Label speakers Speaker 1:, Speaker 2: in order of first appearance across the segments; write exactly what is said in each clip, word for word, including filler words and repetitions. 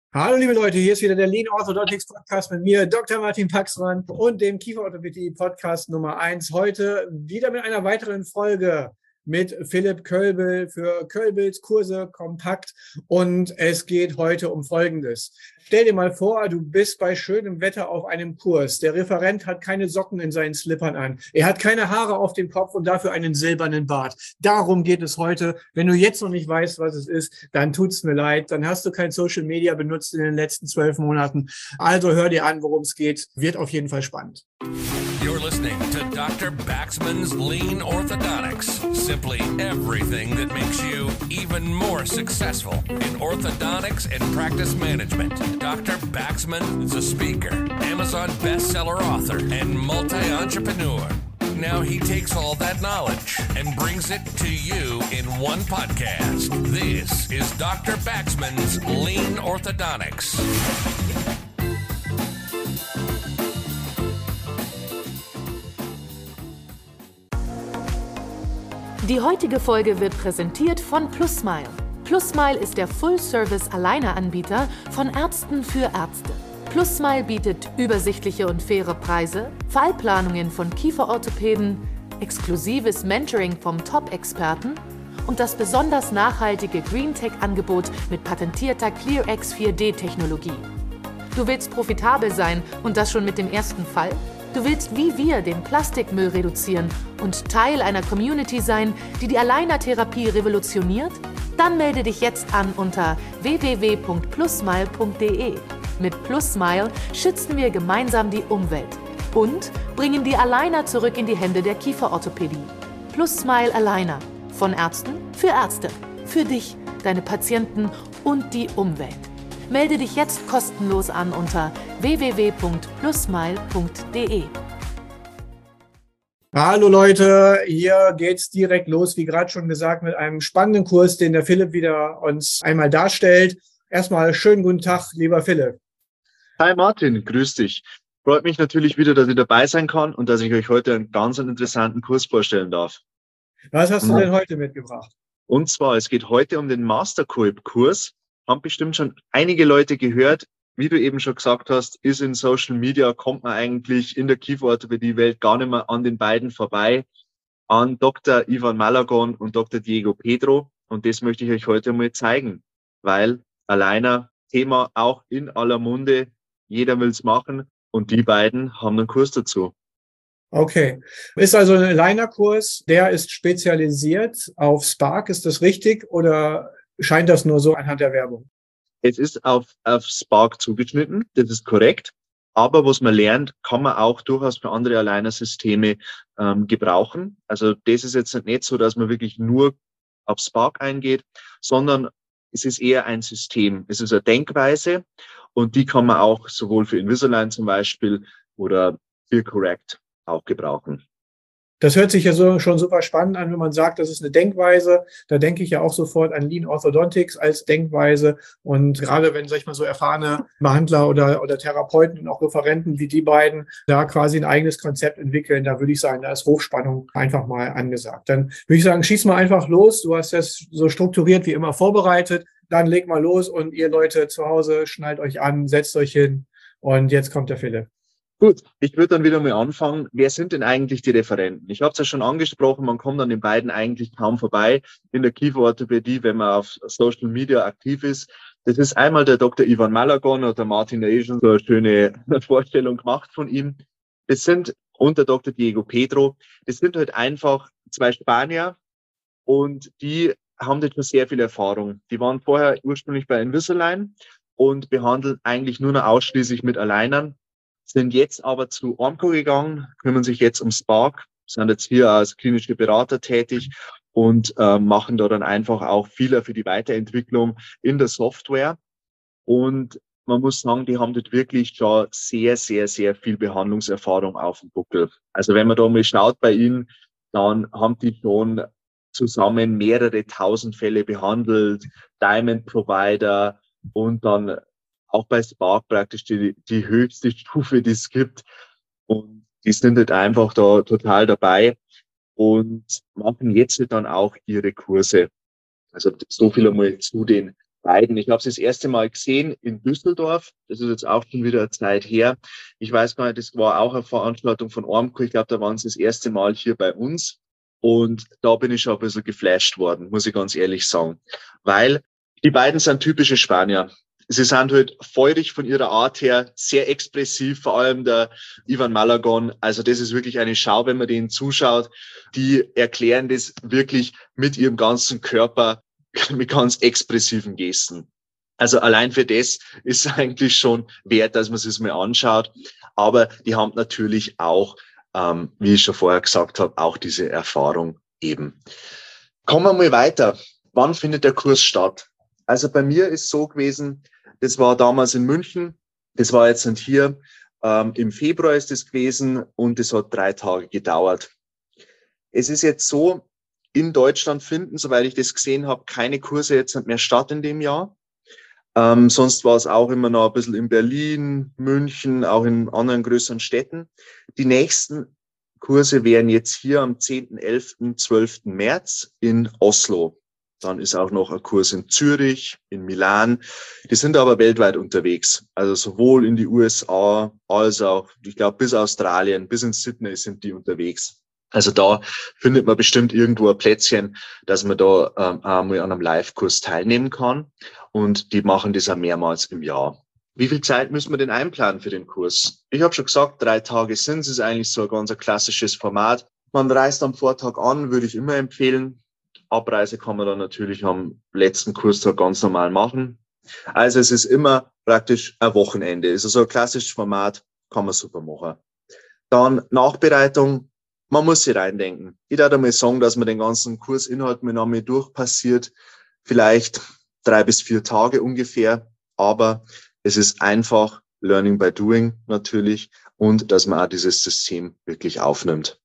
Speaker 1: Hallo liebe Leute, hier ist wieder der Lean Orthodontics Podcast mit mir, Doktor Martin Paxmann und dem Kieferorthopädie Podcast Nummer eins. Heute wieder mit einer weiteren Folge mit Philipp Kölbel für Kölbels Kurse kompakt. Und es geht heute um Folgendes. Stell dir mal vor, du bist bei schönem Wetter auf einem Kurs. Der Referent hat keine Socken in seinen Slippern an. Er hat keine Haare auf dem Kopf und dafür einen silbernen Bart. Darum geht es heute. Wenn du jetzt noch nicht weißt, was es ist, dann tut's mir leid. Dann hast du kein Social Media benutzt in den letzten zwölf Monaten. Also hör dir an, worum es geht. Wird auf jeden Fall spannend.
Speaker 2: You're listening to Doctor Baxman's Lean Orthodontics. Simply everything that makes you even more successful in orthodontics and practice management. Doctor Baxman is a speaker, Amazon bestseller author, and multi-entrepreneur. Now he takes all that knowledge and brings it to you in one podcast. This is Doctor Baxman's Lean Orthodontics.
Speaker 3: Die heutige Folge wird präsentiert von PlusSmile. PlusSmile ist der Full-Service-Aligner-Anbieter von Ärzten für Ärzte. PlusSmile bietet übersichtliche und faire Preise, Fallplanungen von Kieferorthopäden, exklusives Mentoring vom Top-Experten und das besonders nachhaltige GreenTech-Angebot mit patentierter ClearX vier D Technologie. Du willst profitabel sein und das schon mit dem ersten Fall? Du willst wie wir den Plastikmüll reduzieren und Teil einer Community sein, die die Aligner-Therapie revolutioniert? Dann melde dich jetzt an unter w w w punkt plusmile punkt d e. Mit PlusSmile schützen wir gemeinsam die Umwelt und bringen die Aligner zurück in die Hände der Kieferorthopädie. PlusSmile Aligner. Von Ärzten für Ärzte. Für dich, deine Patienten und die Umwelt. Melde dich jetzt kostenlos an unter w w w punkt plusmile punkt d e.
Speaker 1: Hallo Leute, hier geht's direkt los, wie gerade schon gesagt, mit einem spannenden Kurs, den der Philipp wieder uns einmal darstellt. Erstmal schönen guten Tag, lieber Philipp.
Speaker 4: Hi Martin, grüß dich. Freut mich natürlich wieder, dass ich dabei sein kann und dass ich euch heute einen ganz interessanten Kurs vorstellen darf.
Speaker 1: Was hast du denn heute mitgebracht?
Speaker 4: Und zwar, es geht heute um den Master-Kurs. Haben bestimmt schon einige Leute gehört. Wie du eben schon gesagt hast, ist in Social Media, kommt man eigentlich in der Kieferorthopädie-Welt gar nicht mehr an den beiden vorbei, an Doktor Ivan Malagon und Doktor Diego Pedro. Und das möchte ich euch heute mal zeigen, weil Aligner Thema auch in aller Munde, jeder will es machen und die beiden haben einen Kurs dazu.
Speaker 1: Okay, ist also ein Aligner-Kurs, der ist spezialisiert auf Spark, ist das richtig oder scheint das nur so anhand der Werbung?
Speaker 4: Es ist auf, auf Spark zugeschnitten, das ist korrekt. Aber was man lernt, kann man auch durchaus für andere Aligner-Systeme ähm, gebrauchen. Also das ist jetzt nicht so, dass man wirklich nur auf Spark eingeht, sondern es ist eher ein System. Es ist eine Denkweise und die kann man auch sowohl für Invisalign zum Beispiel oder für Correct auch gebrauchen.
Speaker 1: Das hört sich ja so schon super spannend an, wenn man sagt, das ist eine Denkweise. Da denke ich ja auch sofort an Lean Orthodontics als Denkweise. Und gerade wenn, sag ich mal, so erfahrene Behandler oder, oder Therapeuten und auch Referenten wie die beiden da quasi ein eigenes Konzept entwickeln, da würde ich sagen, da ist Hochspannung einfach mal angesagt. Dann würde ich sagen, schieß mal einfach los. Du hast das so strukturiert wie immer vorbereitet. Dann leg mal los und ihr Leute zu Hause, schnallt euch an, setzt euch hin. Und jetzt kommt der Philipp.
Speaker 4: Gut, ich würde dann wieder mal anfangen. Wer sind denn eigentlich die Referenten? Ich habe es ja schon angesprochen, man kommt an den beiden eigentlich kaum vorbei in der Kieferorthopädie, wenn man auf Social Media aktiv ist. Das ist einmal der Doktor Ivan Malagon oder Martin eh schon so eine schöne Vorstellung gemacht von ihm. Das sind, und der Doktor Diego Pedro, das sind halt einfach zwei Spanier und die haben jetzt schon sehr viel Erfahrung. Die waren vorher ursprünglich bei Invisalign und behandeln eigentlich nur noch ausschließlich mit Alignern. Sind jetzt aber zu Ormco gegangen, kümmern sich jetzt um Spark, sind jetzt hier als klinische Berater tätig und äh, machen da dann einfach auch viel für die Weiterentwicklung in der Software. Und man muss sagen, die haben dort wirklich schon sehr, sehr, sehr viel Behandlungserfahrung auf dem Buckel. Also wenn man da mal schaut bei ihnen, dann haben die schon zusammen mehrere tausend Fälle behandelt, Diamond Provider und dann auch bei Spark praktisch die, die höchste Stufe, die es gibt. Und die sind halt einfach da total dabei und machen jetzt dann auch ihre Kurse. Also so viel einmal zu den beiden. Ich habe sie das erste Mal gesehen in Düsseldorf. Das ist jetzt auch schon wieder eine Zeit her. Ich weiß gar nicht, das war auch eine Veranstaltung von Ormco. Ich glaube, da waren sie das erste Mal hier bei uns. Und da bin ich schon ein bisschen geflasht worden, muss ich ganz ehrlich sagen. Weil die beiden sind typische Spanier. Sie sind halt feurig von ihrer Art her, sehr expressiv, vor allem der Ivan Malagon. Also das ist wirklich eine Schau, wenn man denen zuschaut. Die erklären das wirklich mit ihrem ganzen Körper, mit ganz expressiven Gesten. Also allein für das ist eigentlich schon wert, dass man es sich mal anschaut. Aber die haben natürlich auch, ähm, wie ich schon vorher gesagt habe, auch diese Erfahrung eben. Kommen wir mal weiter. Wann findet der Kurs statt? Also bei mir ist so gewesen, das war damals in München, das war jetzt hier, ähm, im Februar ist es gewesen und es hat drei Tage gedauert. Es ist jetzt so, in Deutschland finden, soweit ich das gesehen habe, keine Kurse jetzt nicht mehr statt in dem Jahr. Ähm, sonst war es auch immer noch ein bisschen in Berlin, München, auch in anderen größeren Städten. Die nächsten Kurse wären jetzt hier am zehnten, elften, zwölften März in Oslo. Dann ist auch noch ein Kurs in Zürich, in Milan. Die sind aber weltweit unterwegs. Also sowohl in die U S A als auch, ich glaube, bis Australien, bis in Sydney sind die unterwegs. Also da findet man bestimmt irgendwo ein Plätzchen, dass man da ähm, einmal an einem Live-Kurs teilnehmen kann. Und die machen das auch mehrmals im Jahr. Wie viel Zeit müssen wir denn einplanen für den Kurs? Ich habe schon gesagt, drei Tage sind es. Ist eigentlich so ein ganz klassisches Format. Man reist am Vortag an, würde ich immer empfehlen. Abreise kann man dann natürlich am letzten Kurstag ganz normal machen. Also es ist immer praktisch ein Wochenende. Es ist so ein klassisches Format, kann man super machen. Dann Nachbereitung, man muss sich reindenken. Ich würde einmal sagen, dass man den ganzen Kursinhalt mit einmal durchpassiert, vielleicht drei bis vier Tage ungefähr, aber es ist einfach Learning by Doing natürlich und dass man auch dieses System wirklich aufnimmt.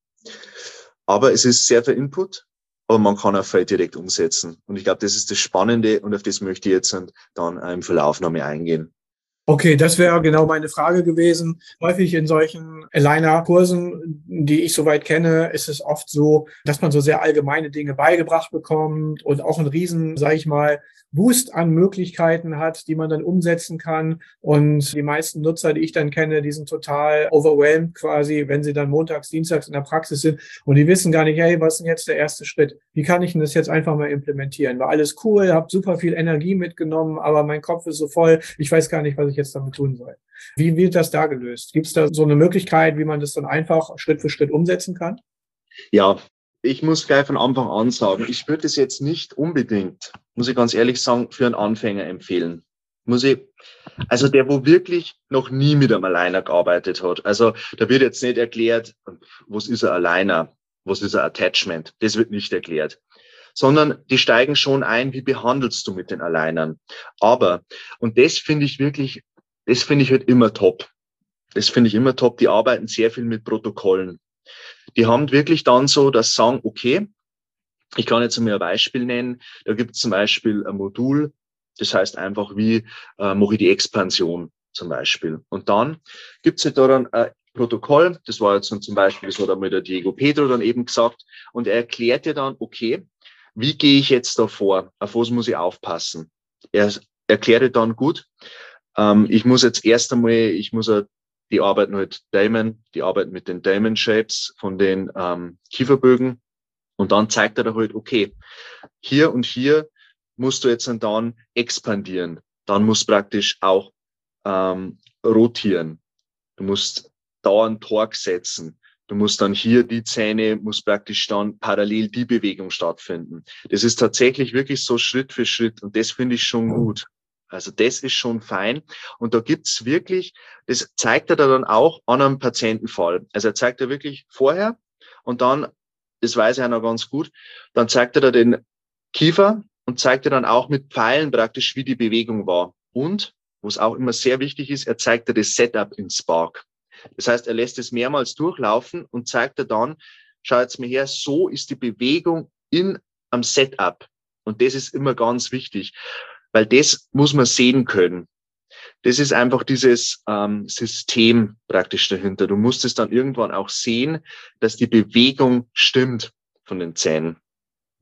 Speaker 4: Aber es ist sehr viel Input. Aber man kann auch viel direkt umsetzen. Und ich glaube, das ist das Spannende und auf das möchte ich jetzt dann im Verlauf noch mehr eingehen.
Speaker 1: Okay, das wäre genau meine Frage gewesen. Häufig in solchen Aligner-Kursen, die ich soweit kenne, ist es oft so, dass man so sehr allgemeine Dinge beigebracht bekommt und auch einen riesen, sage ich mal, Boost an Möglichkeiten hat, die man dann umsetzen kann. Und die meisten Nutzer, die ich dann kenne, die sind total overwhelmed quasi, wenn sie dann montags, dienstags in der Praxis sind und die wissen gar nicht, hey, was ist denn jetzt der erste Schritt? Wie kann ich denn das jetzt einfach mal implementieren? War alles cool, habe super viel Energie mitgenommen, aber mein Kopf ist so voll, ich weiß gar nicht, was ich jetzt damit tun soll. Wie wird das da gelöst? Gibt es da so eine Möglichkeit, wie man das dann einfach Schritt für Schritt umsetzen kann?
Speaker 4: Ja, ich muss gleich von Anfang an sagen, ich würde es jetzt nicht unbedingt, muss ich ganz ehrlich sagen, für einen Anfänger empfehlen. Muss ich, also der, wo wirklich noch nie mit einem Aligner gearbeitet hat. Also da wird jetzt nicht erklärt, was ist ein Aligner, was ist ein Attachment. Das wird nicht erklärt. Sondern die steigen schon ein, wie behandelst du mit den Alignern. Aber, und das finde ich wirklich, das finde ich halt immer top. Das finde ich immer top. Die arbeiten sehr viel mit Protokollen. Die haben wirklich dann so, dass sie sagen, okay, ich kann jetzt mal ein Beispiel nennen. Da gibt es zum Beispiel ein Modul, das heißt einfach, wie äh, mache ich die Expansion zum Beispiel. Und dann gibt es halt da dann ein Protokoll, das war jetzt dann zum Beispiel, das hat einmal der Diego Pedro dann eben gesagt, und er erklärt dir dann, okay, wie gehe ich jetzt da vor? Auf was muss ich aufpassen? Er erklärt dann gut, ähm, ich muss jetzt erst einmal, ich muss ja, die arbeiten halt Diamond, die arbeiten mit den Diamond Shapes von den ähm, Kieferbögen und dann zeigt er da halt, okay, hier und hier musst du jetzt dann expandieren. Dann musst du praktisch auch ähm, rotieren. Du musst dauernd Torque setzen. Du musst dann hier die Zähne, muss praktisch dann parallel die Bewegung stattfinden. Das ist tatsächlich wirklich so Schritt für Schritt und das finde ich schon gut. Also das ist schon fein. Und da gibt's wirklich, das zeigt er dann auch an einem Patientenfall. Also er zeigt er wirklich vorher und dann, das weiß er noch ganz gut, dann zeigt er da den Kiefer und zeigt er dann auch mit Pfeilen praktisch, wie die Bewegung war. Und, was auch immer sehr wichtig ist, er zeigt er das Setup in Spark. Das heißt, er lässt es mehrmals durchlaufen und zeigt er dann, schau jetzt mal her, so ist die Bewegung in am Setup. Und das ist immer ganz wichtig, weil das muss man sehen können. Das ist einfach dieses ähm, System praktisch dahinter. Du musst es dann irgendwann auch sehen, dass die Bewegung stimmt von den Zähnen.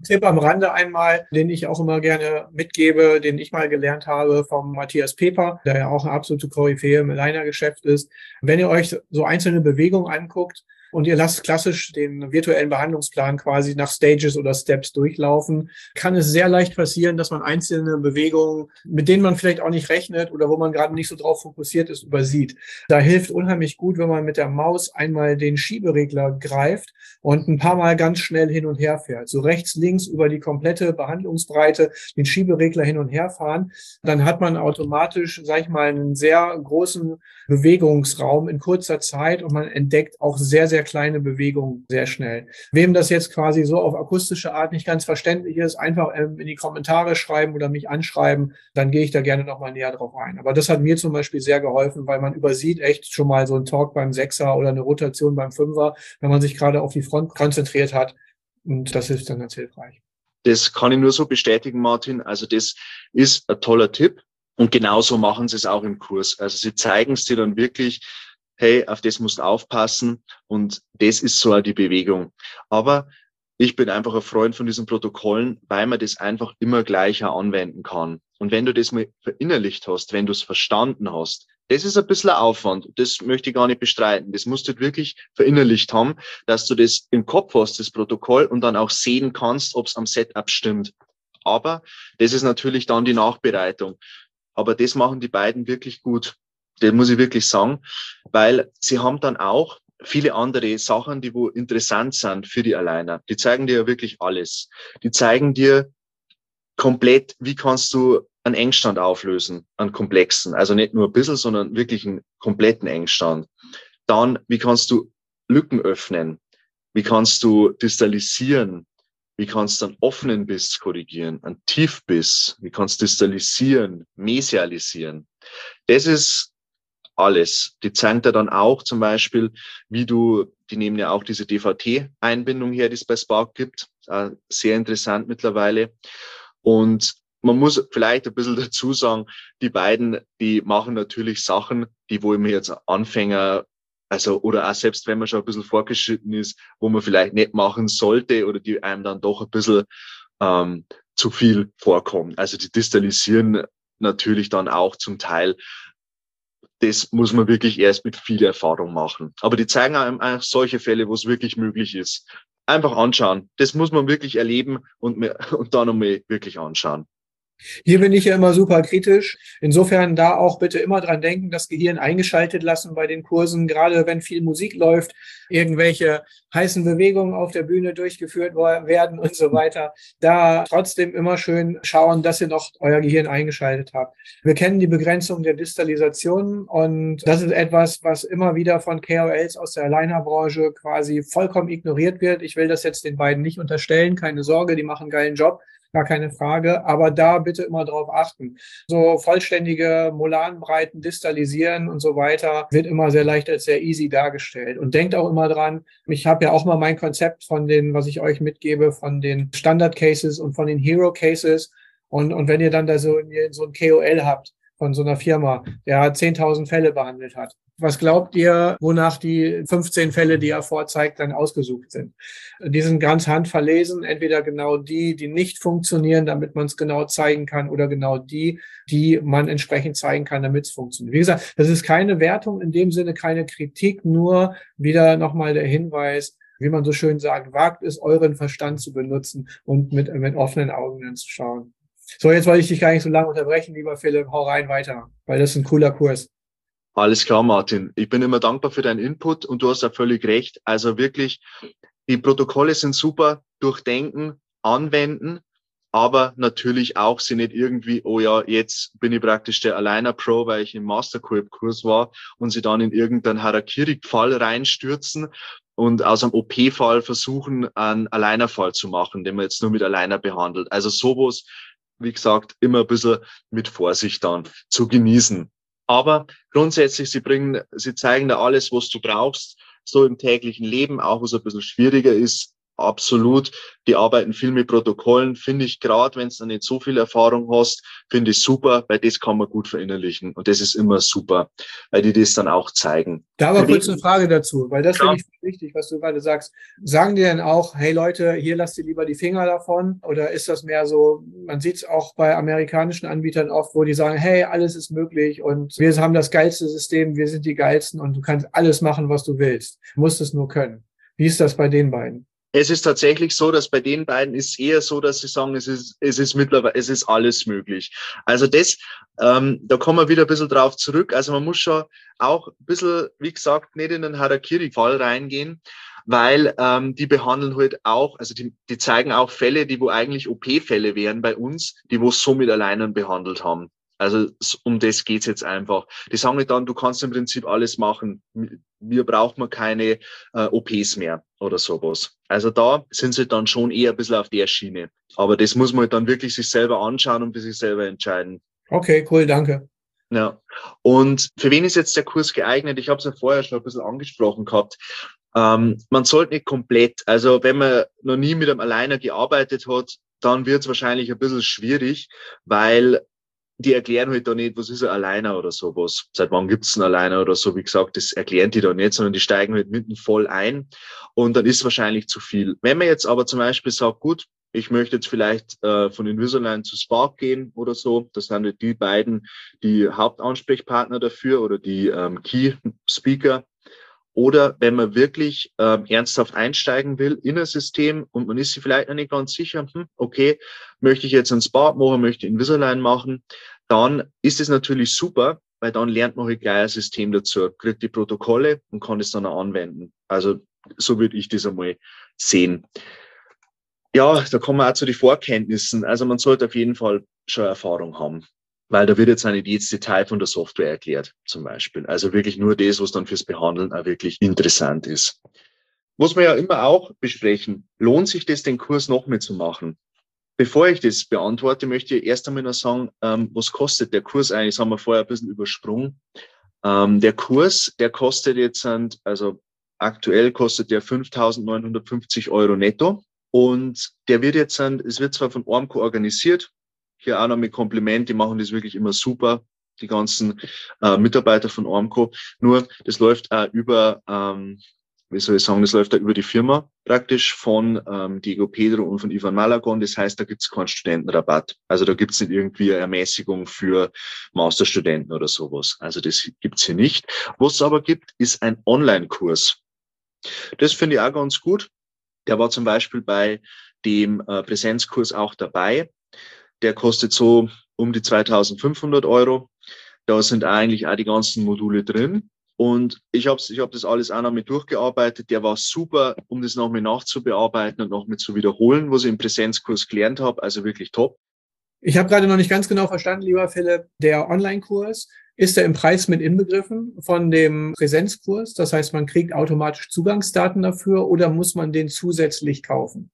Speaker 1: Tipp am Rande einmal, den ich auch immer gerne mitgebe, den ich mal gelernt habe vom Matthias Peper, der ja auch eine absolute Koryphäe im Aligner-Geschäft ist. Wenn ihr euch so einzelne Bewegungen anguckt, und ihr lasst klassisch den virtuellen Behandlungsplan quasi nach Stages oder Steps durchlaufen, kann es sehr leicht passieren, dass man einzelne Bewegungen, mit denen man vielleicht auch nicht rechnet oder wo man gerade nicht so drauf fokussiert ist, übersieht. Da hilft unheimlich gut, wenn man mit der Maus einmal den Schieberegler greift und ein paar Mal ganz schnell hin und her fährt. So rechts, links über die komplette Behandlungsbreite den Schieberegler hin und her fahren. Dann hat man automatisch, sag ich mal, einen sehr großen Bewegungsraum in kurzer Zeit und man entdeckt auch sehr, sehr kleine Bewegungen sehr schnell. Wem das jetzt quasi so auf akustische Art nicht ganz verständlich ist, einfach in die Kommentare schreiben oder mich anschreiben, dann gehe ich da gerne nochmal näher drauf ein. Aber das hat mir zum Beispiel sehr geholfen, weil man übersieht echt schon mal so einen Talk beim Sechser oder eine Rotation beim Fünfer, wenn man sich gerade auf die Front konzentriert hat. Und das ist dann ganz hilfreich.
Speaker 4: Das kann ich nur so bestätigen, Martin. Also das ist ein toller Tipp. Und genauso machen sie es auch im Kurs. Also sie zeigen es dir dann wirklich, hey, auf das musst du aufpassen und das ist so die Bewegung. Aber ich bin einfach ein Freund von diesen Protokollen, weil man das einfach immer gleicher anwenden kann. Und wenn du das mal verinnerlicht hast, wenn du es verstanden hast, das ist ein bisschen Aufwand. Das möchte ich gar nicht bestreiten. Das musst du wirklich verinnerlicht haben, dass du das im Kopf hast, das Protokoll, und dann auch sehen kannst, ob es am Setup stimmt. Aber das ist natürlich dann die Nachbereitung. Aber das machen die beiden wirklich gut. Das muss ich wirklich sagen, weil sie haben dann auch viele andere Sachen, die wo interessant sind für die Aligner. Die zeigen dir ja wirklich alles. Die zeigen dir komplett, wie kannst du einen Engstand auflösen, einen komplexen. Also nicht nur ein bisschen, sondern wirklich einen kompletten Engstand. Dann, wie kannst du Lücken öffnen? Wie kannst du distalisieren? Wie kannst du einen offenen Biss korrigieren, einen Tiefbiss? Wie kannst du distalisieren, mesialisieren? Das ist alles. Die zeigen dir dann auch zum Beispiel, wie du, die nehmen ja auch diese D V T-Einbindung her, die es bei Spark gibt. Sehr interessant mittlerweile. Und man muss vielleicht ein bisschen dazu sagen, die beiden, die machen natürlich Sachen, die wo ich mir jetzt Anfänger, also, oder auch selbst wenn man schon ein bisschen fortgeschritten ist, wo man vielleicht nicht machen sollte oder die einem dann doch ein bisschen ähm, zu viel vorkommen. Also die distalisieren natürlich dann auch zum Teil. Das muss man wirklich erst mit viel Erfahrung machen. Aber die zeigen einem eigentlich solche Fälle, wo es wirklich möglich ist. Einfach anschauen. Das muss man wirklich erleben und, und dann nochmal wirklich anschauen.
Speaker 1: Hier bin ich ja immer super kritisch. Insofern da auch bitte immer dran denken, das Gehirn eingeschaltet lassen bei den Kursen, gerade wenn viel Musik läuft, irgendwelche heißen Bewegungen auf der Bühne durchgeführt werden und so weiter. Da trotzdem immer schön schauen, dass ihr noch euer Gehirn eingeschaltet habt. Wir kennen die Begrenzung der Distalisation und das ist etwas, was immer wieder von K O Ls aus der Aligner-Branche quasi vollkommen ignoriert wird. Ich will das jetzt den beiden nicht unterstellen, keine Sorge, die machen einen geilen Job. Gar keine Frage, aber da bitte immer drauf achten. So vollständige Molarnbreiten distalisieren und so weiter wird immer sehr leicht als sehr easy dargestellt. Und denkt auch immer dran, ich habe ja auch mal mein Konzept von den, was ich euch mitgebe, von den Standard Cases und von den Hero Cases. Und, und wenn ihr dann da so, so ein K O L habt von so einer Firma, der zehntausend Fälle behandelt hat, was glaubt ihr, wonach die fünfzehn Fälle, die er vorzeigt, dann ausgesucht sind? Die sind ganz handverlesen, entweder genau die, die nicht funktionieren, damit man es genau zeigen kann, oder genau die, die man entsprechend zeigen kann, damit es funktioniert. Wie gesagt, das ist keine Wertung, in dem Sinne keine Kritik, nur wieder nochmal der Hinweis, wie man so schön sagt, wagt es, euren Verstand zu benutzen und mit, mit offenen Augen dann zu schauen. So, jetzt wollte ich dich gar nicht so lange unterbrechen, lieber Philipp, hau rein weiter, weil das ist ein cooler Kurs.
Speaker 4: Alles klar, Martin. Ich bin immer dankbar für deinen Input und du hast ja völlig recht. Also wirklich, die Protokolle sind super, durchdenken, anwenden, aber natürlich auch sie nicht irgendwie, oh ja, jetzt bin ich praktisch der Aligner Pro, weil ich im Mastercorp-Kurs war, und sie dann in irgendeinen Harakiri-Fall reinstürzen und aus einem O P-Fall versuchen, einen Aligner-Fall zu machen, den man jetzt nur mit Aligner behandelt. Also sowas, wie gesagt, immer ein bisschen mit Vorsicht dann zu genießen. Aber grundsätzlich, sie bringen, sie zeigen da alles, was du brauchst, so im täglichen Leben, auch was ein bisschen schwieriger ist, Absolut. Die arbeiten viel mit Protokollen, finde ich, gerade wenn du noch nicht so viel Erfahrung hast, finde ich super, weil das kann man gut verinnerlichen. Und das ist immer super, weil die das dann auch zeigen.
Speaker 1: Da aber kurz eine Frage dazu, weil das
Speaker 4: ja.
Speaker 1: finde ich wichtig, was du gerade sagst. Sagen die denn auch, hey Leute, hier lasst ihr lieber die Finger davon? Oder ist das mehr so, man sieht es auch bei amerikanischen Anbietern oft, wo die sagen, hey, alles ist möglich und wir haben das geilste System, wir sind die geilsten und du kannst alles machen, was du willst. Du musst es nur können. Wie ist das bei den beiden?
Speaker 4: Es ist tatsächlich so, dass bei den beiden ist eher so, dass sie sagen, es ist, es ist mittlerweile, es ist alles möglich. Also das, ähm, da kommen wir wieder ein bisschen drauf zurück. Also man muss schon auch ein bisschen, wie gesagt, nicht in den Harakiri-Fall reingehen, weil ähm, die behandeln halt auch, also die, die zeigen auch Fälle, die wo eigentlich O P-Fälle wären bei uns, die wo so mit Alleinern behandelt haben. Also um das geht's jetzt einfach. Die sagen nicht dann, du kannst im Prinzip alles machen. Wir brauchen keine äh, O Ps mehr oder sowas. Also da sind sie dann schon eher ein bisschen auf der Schiene. Aber das muss man halt dann wirklich sich selber anschauen und für sich selber entscheiden.
Speaker 1: Okay, cool, danke.
Speaker 4: Ja. Und für wen ist jetzt der Kurs geeignet? Ich habe es ja vorher schon ein bisschen angesprochen gehabt. Ähm, man sollte nicht komplett, also wenn man noch nie mit einem Alleiner gearbeitet hat, dann wird es wahrscheinlich ein bisschen schwierig, weil die erklären halt da nicht, was ist ein Alleiner oder sowas. Seit wann gibt's einen Alleiner oder so. Wie gesagt, das erklären die da nicht, sondern die steigen halt mitten voll ein und dann ist es wahrscheinlich zu viel. Wenn man jetzt aber zum Beispiel sagt, gut, ich möchte jetzt vielleicht äh, von Invisalign zu Spark gehen oder so, das sind halt die beiden die Hauptansprechpartner dafür oder die ähm, Key Speaker. Oder wenn man wirklich ähm, ernsthaft einsteigen will in ein System und man ist sich vielleicht noch nicht ganz sicher, hm, okay, möchte ich jetzt einen Spark machen, möchte Invisalign machen, dann ist es natürlich super, weil dann lernt man halt gleich ein System dazu, kriegt die Protokolle und kann es dann auch anwenden. Also so würde ich das einmal sehen. Ja, da kommen wir auch zu den Vorkenntnissen. Also man sollte auf jeden Fall schon Erfahrung haben. Weil da wird jetzt auch nicht jedes Detail von der Software erklärt, zum Beispiel. Also wirklich nur das, was dann fürs Behandeln auch wirklich interessant ist. Muss man ja immer auch besprechen, lohnt sich das, den Kurs noch mitzumachen? Bevor ich das beantworte, möchte ich erst einmal noch sagen, ähm, was kostet der Kurs eigentlich? Das haben wir vorher ein bisschen übersprungen. Ähm, der Kurs, der kostet jetzt, also aktuell kostet der fünftausendneunhundertfünfzig Euro netto. Und der wird jetzt, es wird zwar von Ormco organisiert, hier auch noch mit Kompliment, die machen das wirklich immer super, die ganzen äh, Mitarbeiter von Ormco. Nur, das läuft auch über, ähm, wie soll ich sagen, das läuft auch über die Firma praktisch von ähm, Diego Pedro und von Ivan Malagon. Das heißt, da gibt es keinen Studentenrabatt. Also da gibt es nicht irgendwie eine Ermäßigung für Masterstudenten oder sowas. Also das gibt es hier nicht. Was es aber gibt, ist ein Online-Kurs. Das finde ich auch ganz gut. Der war zum Beispiel bei dem äh, Präsenzkurs auch dabei. Der kostet so um die zweitausendfünfhundert Euro. Da sind eigentlich auch die ganzen Module drin. Und ich habe ich hab das alles auch noch mit durchgearbeitet. Der war super, um das noch mit nachzubearbeiten und noch mit zu wiederholen, was ich im Präsenzkurs gelernt habe. Also wirklich top.
Speaker 1: Ich habe gerade noch nicht ganz genau verstanden, lieber Philipp, der Online-Kurs, ist der im Preis mit inbegriffen von dem Präsenzkurs? Das heißt, man kriegt automatisch Zugangsdaten dafür oder muss man den zusätzlich kaufen?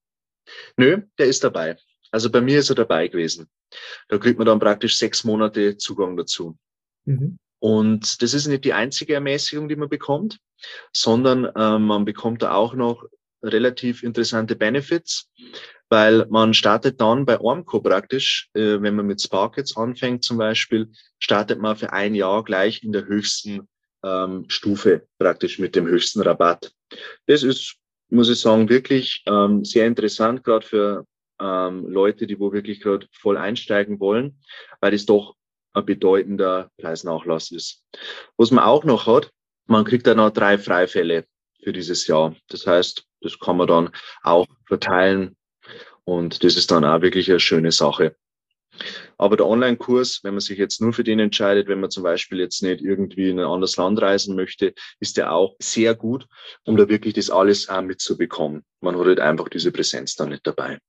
Speaker 4: Nö, der ist dabei. Also bei mir ist er dabei gewesen. Da kriegt man dann praktisch sechs Monate Zugang dazu. Mhm. Und das ist nicht die einzige Ermäßigung, die man bekommt, sondern äh, man bekommt da auch noch relativ interessante Benefits, weil man startet dann bei Ormco praktisch, äh, wenn man mit Spark jetzt anfängt zum Beispiel, startet man für ein Jahr gleich in der höchsten ähm, Stufe, praktisch mit dem höchsten Rabatt. Das ist, muss ich sagen, wirklich ähm, sehr interessant, gerade für ähm, Leute, die wo wirklich gerade voll einsteigen wollen, weil das doch ein bedeutender Preisnachlass ist. Was man auch noch hat, man kriegt dann noch drei Freifälle für dieses Jahr. Das heißt, das kann man dann auch verteilen und das ist dann auch wirklich eine schöne Sache. Aber der Online-Kurs, wenn man sich jetzt nur für den entscheidet, wenn man zum Beispiel jetzt nicht irgendwie in ein anderes Land reisen möchte, ist der auch sehr gut, um da wirklich das alles auch mitzubekommen. Man hat halt einfach diese Präsenz dann nicht dabei.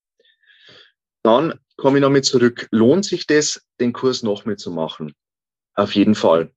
Speaker 4: Dann komme ich nochmal zurück. Lohnt sich das, den Kurs noch mitzumachen? Auf jeden Fall.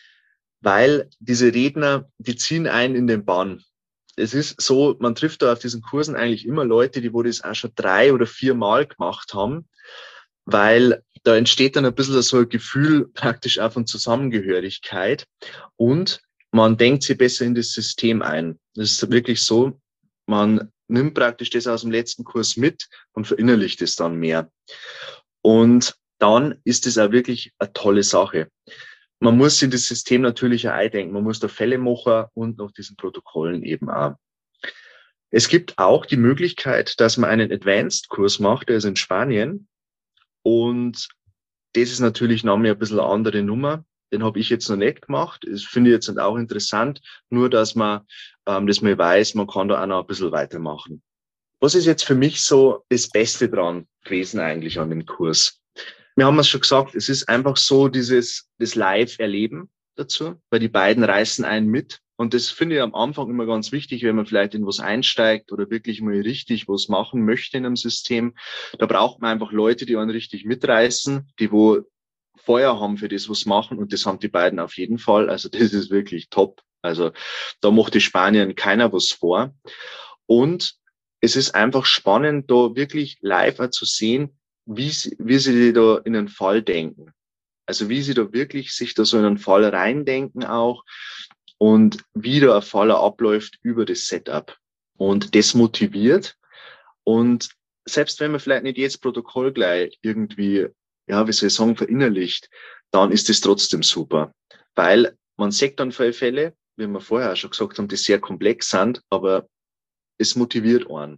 Speaker 4: Weil diese Redner, die ziehen einen in den Bann. Es ist so, man trifft da auf diesen Kursen eigentlich immer Leute, die wo das auch schon drei oder vier Mal gemacht haben, weil da entsteht dann ein bisschen so ein Gefühl praktisch auch von Zusammengehörigkeit und man denkt sich besser in das System ein. Das ist wirklich so, man nimmt praktisch das aus dem letzten Kurs mit und verinnerlicht es dann mehr. Und dann ist es auch wirklich eine tolle Sache. Man muss in das System natürlich auch eindenken. Man muss da Fälle machen und noch diesen Protokollen eben auch. Es gibt auch die Möglichkeit, dass man einen Advanced-Kurs macht, der ist in Spanien. Und das ist natürlich noch mal ein bisschen eine andere Nummer. Den habe ich jetzt noch nicht gemacht. Das finde ich jetzt auch interessant. Nur, dass man, ähm, dass man weiß, man kann da auch noch ein bisschen weitermachen. Was ist jetzt für mich so das Beste dran gewesen eigentlich an dem Kurs? Wir haben es schon gesagt, es ist einfach so dieses, das Live-Erleben dazu, weil die beiden reißen einen mit. Und das finde ich am Anfang immer ganz wichtig, wenn man vielleicht in was einsteigt oder wirklich mal richtig was machen möchte in einem System. Da braucht man einfach Leute, die einen richtig mitreißen, die wo Feuer haben für das, was machen. Und das haben die beiden auf jeden Fall. Also das ist wirklich top. Also da macht die Spanien keiner was vor. Und es ist einfach spannend, da wirklich live auch zu sehen, wie sie, wie sie da in einen Fall denken. Also wie sie da wirklich sich da so in einen Fall reindenken auch und wie da ein Fall abläuft über das Setup. Und das motiviert. Und selbst wenn man vielleicht nicht jedes Protokoll gleich irgendwie, ja, wie soll ich sagen, verinnerlicht, dann ist das trotzdem super. Weil man sieht dann Fälle, wie wir vorher auch schon gesagt haben, die sehr komplex sind, aber es motiviert einen.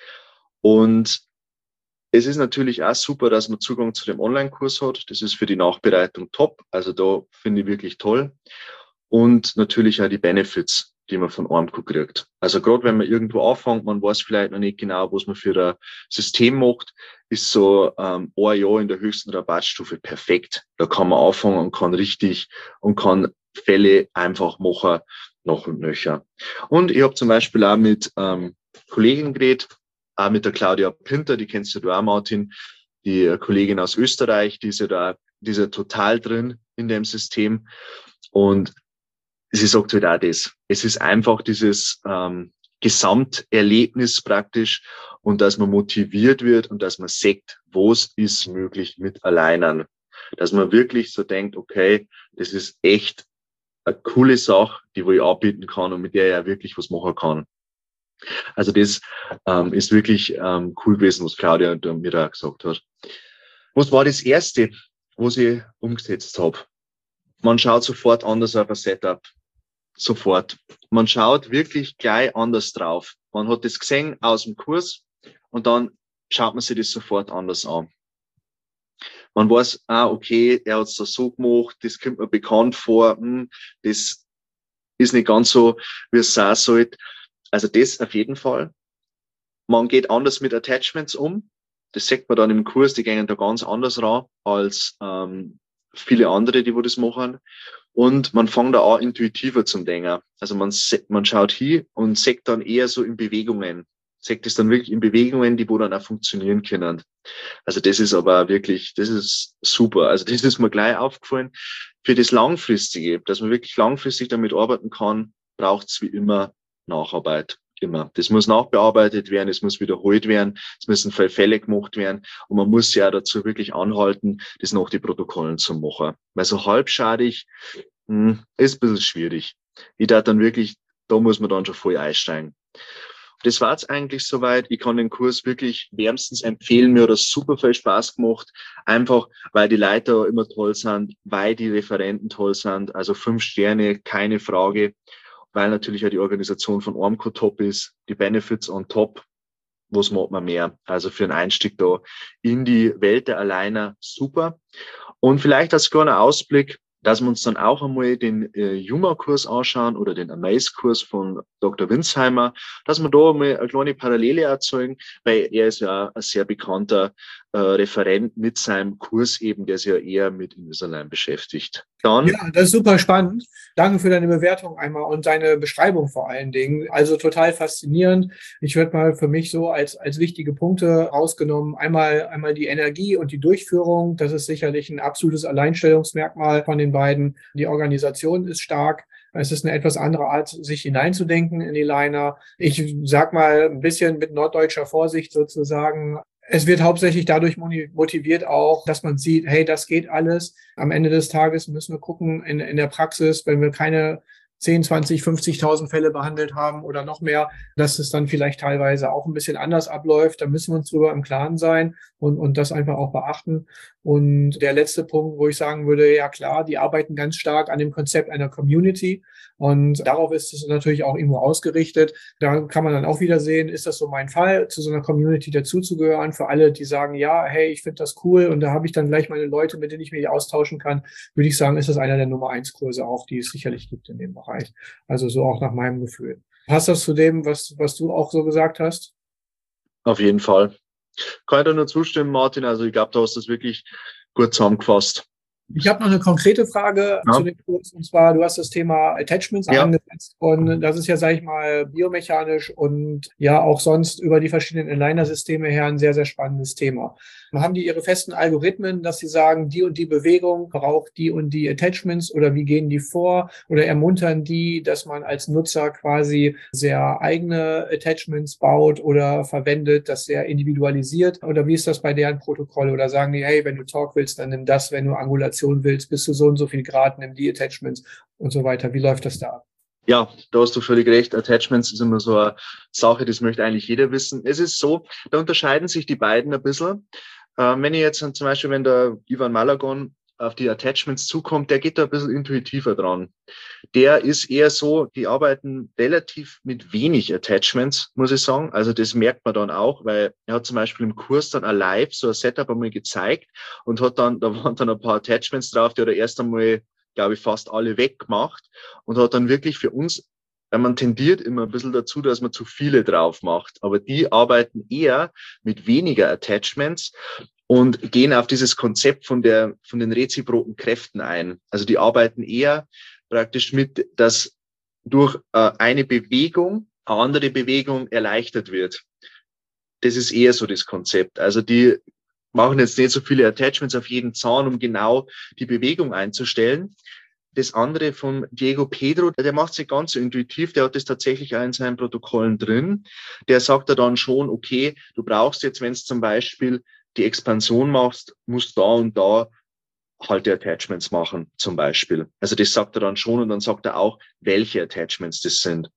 Speaker 4: Und es ist natürlich auch super, dass man Zugang zu dem Online-Kurs hat. Das ist für die Nachbereitung top. Also da finde ich wirklich toll. Und natürlich auch die Benefits, die man von Ormco kriegt. Also gerade wenn man irgendwo anfängt, man weiß vielleicht noch nicht genau, was man für ein System macht, ist so ähm, ein Jahr in der höchsten Rabattstufe perfekt. Da kann man anfangen und kann richtig und kann Fälle einfach machen, noch und nöcher. Und ich habe zum Beispiel auch mit ähm, Kollegen geredet, auch mit der Claudia Pinter, die kennst du auch, Martin, die Kollegin aus Österreich, die ist ja da, die ist ja total drin in dem System. Und sie sagt halt auch das. Es ist einfach dieses ähm, Gesamterlebnis praktisch und dass man motiviert wird und dass man sieht, was ist möglich mit Alleinern. Dass man wirklich so denkt, okay, das ist echt eine coole Sache, die wo ich anbieten kann und mit der ich ja wirklich was machen kann. Also das ähm, ist wirklich ähm, cool gewesen, was Claudia mir da gesagt hat. Was war das Erste, was ich umgesetzt habe? Man schaut sofort anders auf ein Setup. Sofort. Man schaut wirklich gleich anders drauf. Man hat das gesehen aus dem Kurs und dann schaut man sich das sofort anders an. Man weiß, ah, okay, er hat es da so gemacht, das kommt mir bekannt vor, hm, das ist nicht ganz so, wie es sein sollte. Also das auf jeden Fall. Man geht anders mit Attachments um. Das sieht man dann im Kurs, die gehen da ganz anders ran als ähm, viele andere, die wo das machen. Und man fängt da auch intuitiver zum Denken. Also man, man schaut hin und sieht dann eher so in Bewegungen. Sieht es dann wirklich in Bewegungen, die wo dann auch funktionieren können. Also das ist aber wirklich, das ist super. Also das ist mir gleich aufgefallen. Für das Langfristige, dass man wirklich langfristig damit arbeiten kann, braucht es wie immer Nacharbeit. Immer. Das muss nachbearbeitet werden, es muss wiederholt werden, es müssen Fälle gemacht werden und man muss ja dazu wirklich anhalten, das nach die Protokollen zu machen. Weil so halbschadig mh, ist ein bisschen schwierig. Ich dachte dann wirklich, da muss man dann schon voll einsteigen. Das war jetzt eigentlich soweit. Ich kann den Kurs wirklich wärmstens empfehlen. Mir hat das super viel Spaß gemacht. Einfach, weil die Leiter immer toll sind, weil die Referenten toll sind. Also fünf Sterne, keine Frage. Weil natürlich auch die Organisation von Ormco top ist, die Benefits on top, was macht man mehr? Also für einen Einstieg da in die Welt der Aligner super. Und vielleicht als kleiner Ausblick, dass wir uns dann auch einmal den äh, Juma-Kurs anschauen oder den Amaze-Kurs von Doktor Winsheimer, dass wir da mal eine kleine Parallele erzeugen, weil er ist ja ein sehr bekannter äh, Referent mit seinem Kurs eben, der sich ja eher mit Invisalign beschäftigt. Dann,
Speaker 1: ja, das ist super spannend. Danke für deine Bewertung einmal und deine Beschreibung vor allen Dingen. Also total faszinierend. Ich würde mal für mich so als, als wichtige Punkte rausgenommen. Einmal, einmal die Energie und die Durchführung. Das ist sicherlich ein absolutes Alleinstellungsmerkmal von den beiden. Die Organisation ist stark. Es ist eine etwas andere Art, sich hineinzudenken in die Liner. Ich sag mal ein bisschen mit norddeutscher Vorsicht sozusagen. Es wird hauptsächlich dadurch motiviert auch, dass man sieht, hey, das geht alles. Am Ende des Tages müssen wir gucken in, in der Praxis, wenn wir keine zehn, zwanzig, fünfzigtausend Fälle behandelt haben oder noch mehr, dass es dann vielleicht teilweise auch ein bisschen anders abläuft. Da müssen wir uns drüber im Klaren sein und, und das einfach auch beachten. Und der letzte Punkt, wo ich sagen würde, ja klar, die arbeiten ganz stark an dem Konzept einer Community und darauf ist es natürlich auch irgendwo ausgerichtet. Da kann man dann auch wieder sehen, ist das so mein Fall, zu so einer Community dazuzugehören, für alle, die sagen, ja, hey, ich finde das cool und da habe ich dann gleich meine Leute, mit denen ich mich austauschen kann, würde ich sagen, ist das einer der Nummer eins Kurse auch, die es sicherlich gibt in dem Bereich. Also so auch nach meinem Gefühl. Passt das zu dem, was, was du auch so gesagt hast?
Speaker 4: Auf jeden Fall. Kann ich da nur zustimmen, Martin. Also ich glaube, du hast das wirklich gut zusammengefasst.
Speaker 1: Ich habe noch eine konkrete Frage ja. zu dem Kurs, und zwar, du hast das Thema Attachments ja. angesetzt und das ist ja, sage ich mal, biomechanisch und ja auch sonst über die verschiedenen Aligner-Systeme her ein sehr, sehr spannendes Thema. Haben die ihre festen Algorithmen, dass sie sagen, die und die Bewegung braucht die und die Attachments oder wie gehen die vor oder ermuntern die, dass man als Nutzer quasi sehr eigene Attachments baut oder verwendet, das sehr individualisiert oder wie ist das bei deren Protokoll oder sagen die, hey, wenn du Talk willst, dann nimm das, wenn du Angulation willst, bis zu so und so viel Grad, nimm die Attachments und so weiter. Wie läuft das da ab?
Speaker 4: Ja, da hast du völlig recht. Attachments ist immer so eine Sache, das möchte eigentlich jeder wissen. Es ist so, da unterscheiden sich die beiden ein bisschen. Ähm, wenn ich jetzt zum Beispiel, wenn der Ivan Malagon auf die Attachments zukommt, der geht da ein bisschen intuitiver dran. Der ist eher so, die arbeiten relativ mit wenig Attachments, muss ich sagen. Also das merkt man dann auch, weil er hat zum Beispiel im Kurs dann live so ein Setup einmal gezeigt und hat dann, da waren dann ein paar Attachments drauf, die hat er erst einmal, glaube ich, fast alle weggemacht und hat dann wirklich für uns, weil man tendiert immer ein bisschen dazu, dass man zu viele drauf macht. Aber die arbeiten eher mit weniger Attachments und gehen auf dieses Konzept von der, von den reziproken Kräften ein. Also die arbeiten eher praktisch mit, dass durch äh, eine Bewegung eine andere Bewegung erleichtert wird. Das ist eher so das Konzept. Also die machen jetzt nicht so viele Attachments auf jeden Zahn, um genau die Bewegung einzustellen. Das andere von Diego Pedro, der macht es nicht ganz so intuitiv, der hat das tatsächlich auch in seinen Protokollen drin. Der sagt da dann schon, okay, du brauchst jetzt, wenn es zum Beispiel die Expansion machst, musst da und da halt die Attachments machen, zum Beispiel. Also das sagt er dann schon und dann sagt er auch, welche Attachments das sind.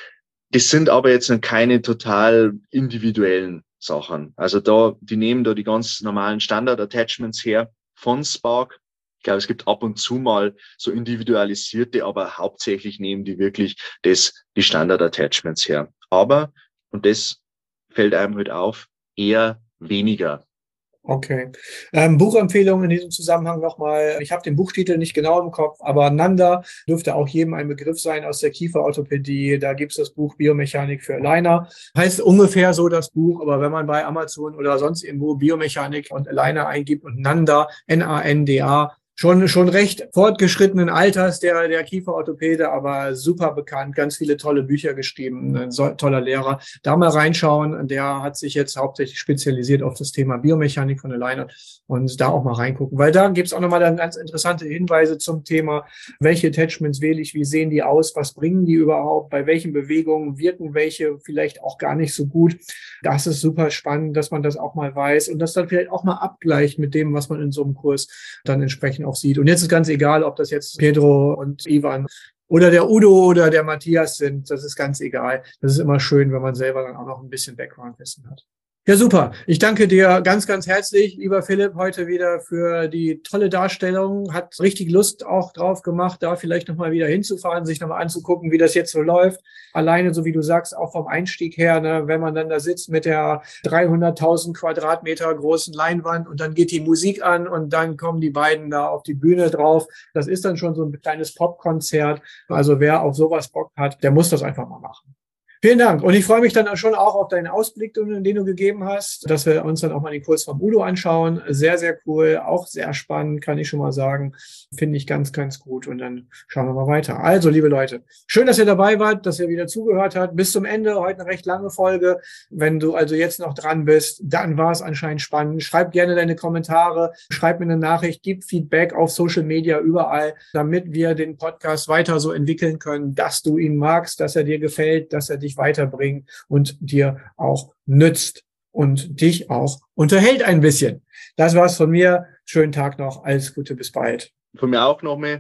Speaker 4: Das sind aber jetzt keine total individuellen Sachen. Also da, die nehmen da die ganz normalen Standard-Attachments her von Spark. Ich glaube, es gibt ab und zu mal so individualisierte, aber hauptsächlich nehmen die wirklich das, die Standard-Attachments her. Aber, und das fällt einem halt auf, eher weniger.
Speaker 1: Okay. Ähm, Buchempfehlung in diesem Zusammenhang nochmal. Ich habe den Buchtitel nicht genau im Kopf, aber Nanda dürfte auch jedem ein Begriff sein aus der Kieferorthopädie. Da gibt es das Buch Biomechanik für Aligner. Heißt ungefähr so das Buch, aber wenn man bei Amazon oder sonst irgendwo Biomechanik und Aligner eingibt und Nanda, N A N D A, Schon, schon recht fortgeschrittenen Alters, der, der Kieferorthopäde, aber super bekannt, ganz viele tolle Bücher geschrieben, ein so, toller Lehrer. Da mal reinschauen, der hat sich jetzt hauptsächlich spezialisiert auf das Thema Biomechanik von Aligner und da auch mal reingucken, weil da gibt's auch nochmal dann ganz interessante Hinweise zum Thema, welche Attachments wähle ich, wie sehen die aus, was bringen die überhaupt, bei welchen Bewegungen wirken welche vielleicht auch gar nicht so gut. Das ist super spannend, dass man das auch mal weiß und das dann vielleicht auch mal abgleicht mit dem, was man in so einem Kurs dann entsprechend auch sieht. Und jetzt ist ganz egal, ob das jetzt Pedro und Ivan oder der Udo oder der Matthias sind. Das ist ganz egal. Das ist immer schön, wenn man selber dann auch noch ein bisschen Background-Wissen hat. Ja, super. Ich danke dir ganz, ganz herzlich, lieber Philipp, heute wieder für die tolle Darstellung. Hat richtig Lust auch drauf gemacht, da vielleicht nochmal wieder hinzufahren, sich nochmal anzugucken, wie das jetzt so läuft. Alleine, so wie du sagst, auch vom Einstieg her, ne, wenn man dann da sitzt mit der dreihunderttausend Quadratmeter großen Leinwand und dann geht die Musik an und dann kommen die beiden da auf die Bühne drauf. Das ist dann schon so ein kleines Popkonzert. Also wer auf sowas Bock hat, der muss das einfach mal machen. Vielen Dank. Und ich freue mich dann schon auch auf deinen Ausblick, den du gegeben hast, dass wir uns dann auch mal den Kurs vom Udo anschauen. Sehr, sehr cool. Auch sehr spannend, kann ich schon mal sagen. Finde ich ganz, ganz gut. Und dann schauen wir mal weiter. Also, liebe Leute, schön, dass ihr dabei wart, dass ihr wieder zugehört habt. Bis zum Ende. Heute eine recht lange Folge. Wenn du also jetzt noch dran bist, dann war es anscheinend spannend. Schreib gerne deine Kommentare. Schreib mir eine Nachricht. Gib Feedback auf Social Media überall, damit wir den Podcast weiter so entwickeln können, dass du ihn magst, dass er dir gefällt, dass er dich weiterbringen und dir auch nützt und dich auch unterhält ein bisschen. Das war's von mir. Schönen Tag noch. Alles Gute. Bis bald.
Speaker 4: Von mir auch noch mal.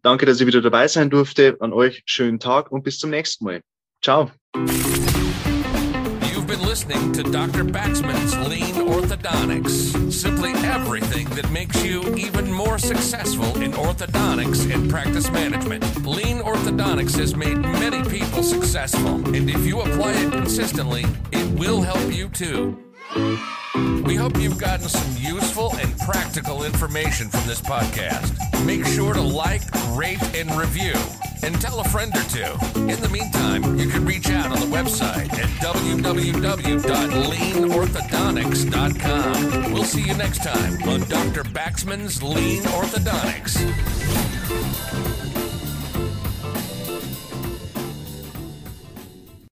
Speaker 4: Danke, dass ich wieder dabei sein durfte. An euch schönen Tag und bis zum nächsten Mal. Ciao.
Speaker 2: You've been listening to Doctor Baxman's Lean Orthodontics. Simply everything that makes you even more successful in orthodontics and practice management. Lean Orthodontics has made many people successful, and if you apply it consistently, it will help you too. We hope you've gotten some useful and practical information from this podcast. Make sure to like, rate, and review, and tell a friend or two. In the meantime, you can reach out on the website at w w w dot lean orthodontics dot com. We'll see you next time on Doctor Baxman's Lean Orthodontics.